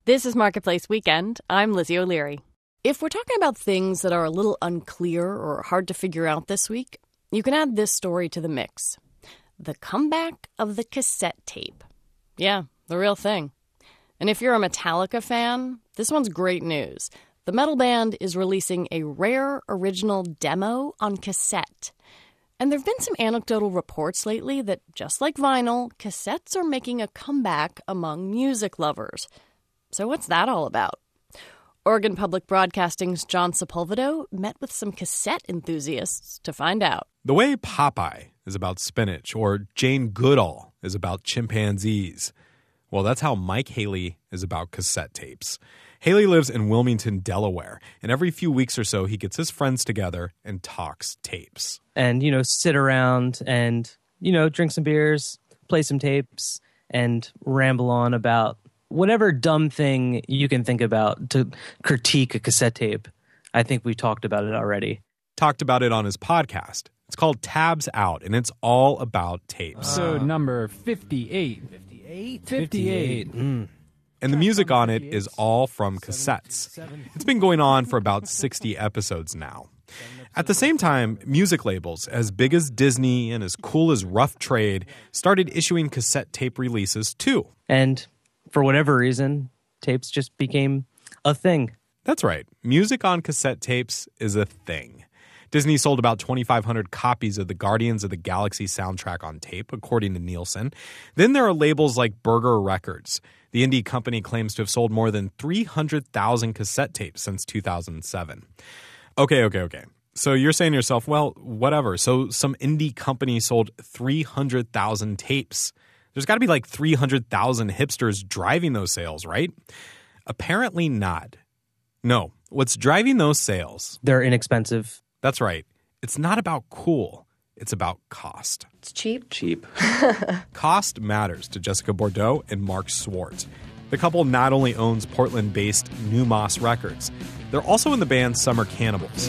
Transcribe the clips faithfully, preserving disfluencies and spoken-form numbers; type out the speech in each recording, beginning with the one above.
This is Marketplace Weekend. I'm Lizzie O'Leary. If we're talking about things that are a little unclear or hard to figure out this week, you can add this story to the mix. The comeback of the cassette tape. Yeah, the real thing. And if you're a Metallica fan, this one's great news. The metal band is releasing a rare original demo on cassette. And there have been some anecdotal reports lately that, just like vinyl, cassettes are making a comeback among music lovers. So what's that all about? Oregon Public Broadcasting's John Sepulvedo met with some cassette enthusiasts to find out. The way Popeye is about spinach or Jane Goodall is about chimpanzees, well, that's how Mike Haley is about cassette tapes. Haley lives in Wilmington, Delaware, and every few weeks or so he gets his friends together and talks tapes. And, you know, sit around and, you know, drink some beers, play some tapes, and ramble on about whatever dumb thing you can think about to critique a cassette tape. I think we talked about it already. Talked about it on his podcast. It's called Tabs Out, and it's all about tapes. So number fifty-eight. fifty-eight? fifty-eight. Mm. And the music on it is all from cassettes. It's been going on for about sixty episodes now. At the same time, music labels as big as Disney and as cool as Rough Trade started issuing cassette tape releases too. And for whatever reason, tapes just became a thing. That's right. Music on cassette tapes is a thing. Disney sold about twenty-five hundred copies of the Guardians of the Galaxy soundtrack on tape, according to Nielsen. Then there are labels like Burger Records. The indie company claims to have sold more than three hundred thousand cassette tapes since two thousand seven. Okay, okay, okay. So you're saying to yourself, well, whatever. So some indie company sold three hundred thousand tapes. There's got to be like three hundred thousand hipsters driving those sales, right? Apparently not. No, what's driving those sales? They're inexpensive. That's right. It's not about cool. It's about cost. It's cheap. Cheap. Cost matters to Jessica Bordeaux and Mark Swart. The couple not only owns Portland-based New Moss Records, they're also in the band Summer Cannibals.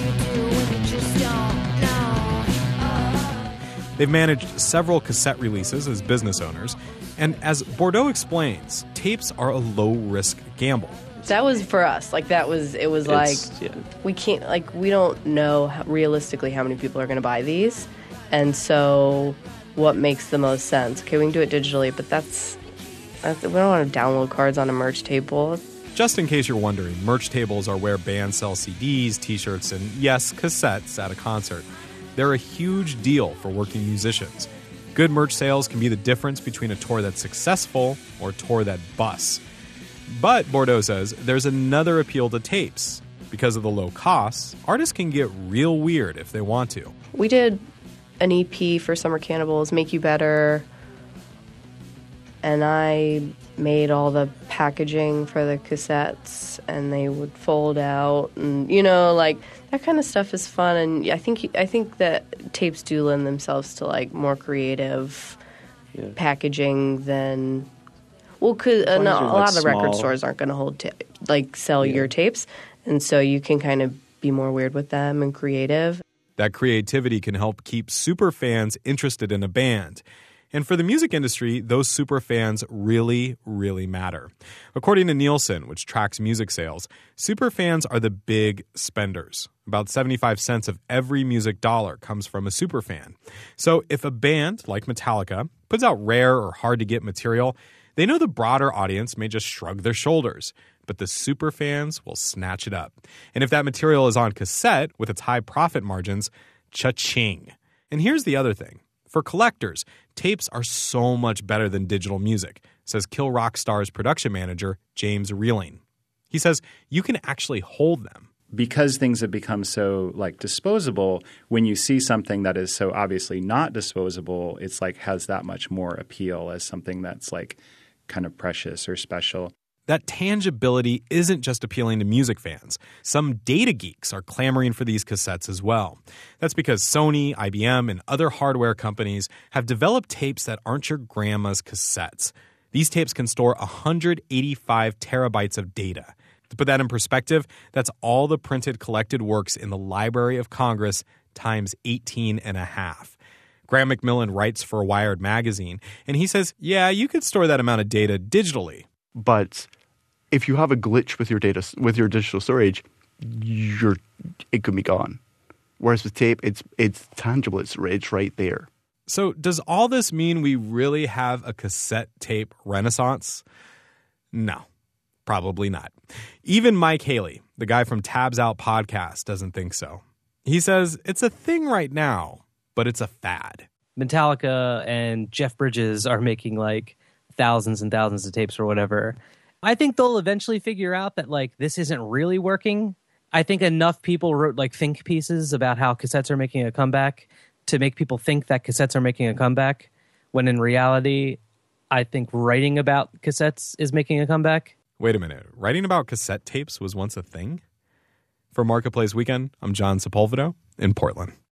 They've managed several cassette releases as business owners, and as Bordeaux explains, tapes are a low-risk gamble. That was for us. Like, that was, it was like, yeah. we can't, like, we don't know how, realistically how many people are going to buy these. And so what makes the most sense? Okay, we can do it digitally, but that's, that's we don't want to download cards on a merch table. Just in case you're wondering, merch tables are where bands sell C Ds, T-shirts, and, yes, cassettes at a concert. They're a huge deal for working musicians. Good merch sales can be the difference between a tour that's successful or a tour that busts. But, Bordeaux says, there's another appeal to tapes. Because of the low costs, artists can get real weird if they want to. We did an E P for Summer Cannibals, Make You Better, and I made all the packaging for the cassettes, and they would fold out, and, you know, like, that kind of stuff is fun, and I think I think that tapes do lend themselves to, like, more creative yeah. packaging than... Well, because uh, no, a lot like of the small... record stores aren't going to hold ta- like sell yeah. your tapes, and so you can kind of be more weird with them and creative. That creativity can help keep super fans interested in a band. And for the music industry, those super fans really, really matter. According to Nielsen, which tracks music sales, super fans are the big spenders. About seventy-five cents of every music dollar comes from a super fan. So if a band, like Metallica, puts out rare or hard-to-get material, they know the broader audience may just shrug their shoulders, but the super fans will snatch it up. And if that material is on cassette with its high profit margins, cha-ching. And here's the other thing. For collectors, tapes are so much better than digital music, says Kill Rock Star's production manager, James Reeling. He says you can actually hold them. Because things have become so, like, disposable, when you see something that is so obviously not disposable, it's like has that much more appeal as something that's, like, kind of precious or special. That tangibility isn't just appealing to music fans. Some data geeks are clamoring for these cassettes as well. That's because Sony, I B M, and other hardware companies have developed tapes that aren't your grandma's cassettes. These tapes can store one hundred eighty-five terabytes of data. To put that in perspective, that's all the printed collected works in the Library of Congress times eighteen and a half. Graham McMillan writes for Wired magazine, and he says, yeah, you could store that amount of data digitally. But if you have a glitch with your data with your digital storage, you're it could be gone. Whereas with tape, it's it's tangible. It's it's right there. So does all this mean we really have a cassette tape renaissance? No, probably not. Even Mike Haley, the guy from Tabs Out podcast, doesn't think so. He says it's a thing right now, but it's a fad. Metallica and Jeff Bridges are making like thousands and thousands of tapes or whatever. I think they'll eventually figure out that like this isn't really working. I think enough people wrote like think pieces about how cassettes are making a comeback to make people think that cassettes are making a comeback, when in reality, I think writing about cassettes is making a comeback. Wait a minute. Writing about cassette tapes was once a thing? For Marketplace Weekend, I'm John Sepulveda in Portland.